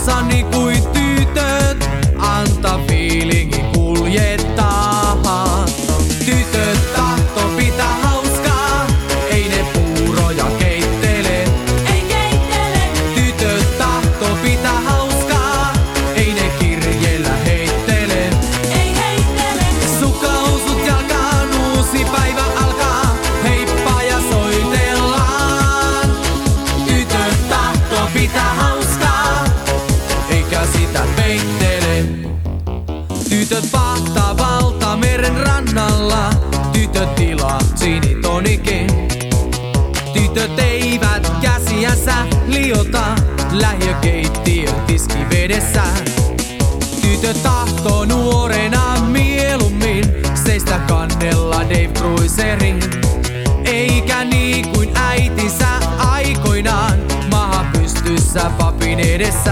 kanssani kuin tytöt, anta fiilingi kuljettaa. Tytöt tahto pitää hauskaa, ei ne puuroja keittele. Ei keittele. Tytöt tahto pitää hauskaa, ei ne kirjeellä heittele. Ei heittele. Sukkahousut jalkaan, uusi päivä alkaa, heippa ja soitellaan. Tytöt tahto pitää hauskaa, eikä sitä peittele. Tytöt vahtaa valtameren rannalla, tytöt tilaa sinitonikin. Tytöt eivät käsiänsä liota, lähiökeittiön tiskivedessä. Tytöt tahtoo nuorena mieluummin seistä kannella Dave Cruiserin. Eikä niin kuin äitinsä aikoinaan, maha pystyssä papin edessä.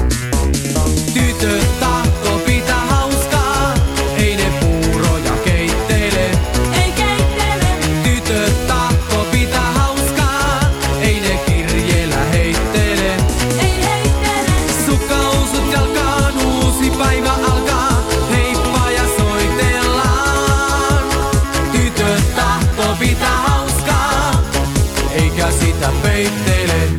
Tytöt tahtoo pitää hauskaa, ei ne puuroja keittele. Ei keittele. Tytöt tahtoo pitää hauskaa, ei ne kirjeellä heittele. Ei heittele. Sukkahousut jalkaan, uusi päivä alkaa, heippa ja soitellaan. Tytöt tahtoo pitää hauskaa, eikä sitä peittele.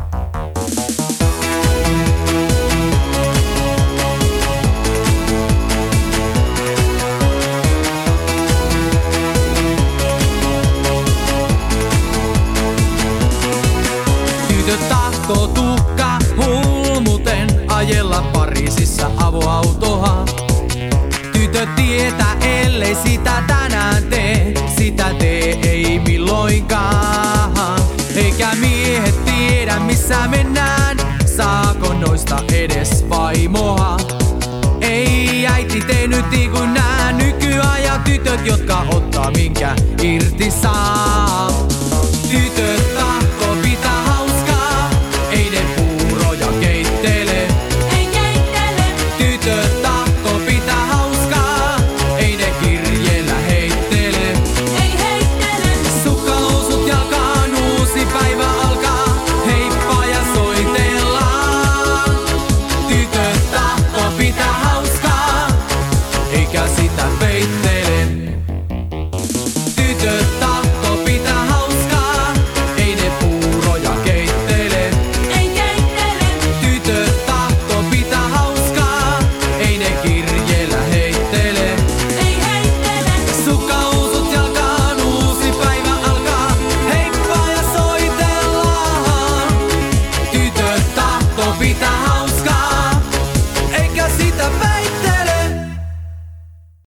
Tytöt tahtoo tukka hulmuten ajella Pariisissa avoautoa. Tytöt tietää, ellei sitä tänään tee, sitä tee ei milloinkaan. Eikä miehet tiedä missä mennään, saako noista edes vaimoa. Ei äiti tee nyt niin kuin nää nykyajan tytöt, jotka ottaa minkä irti saa. Tytöt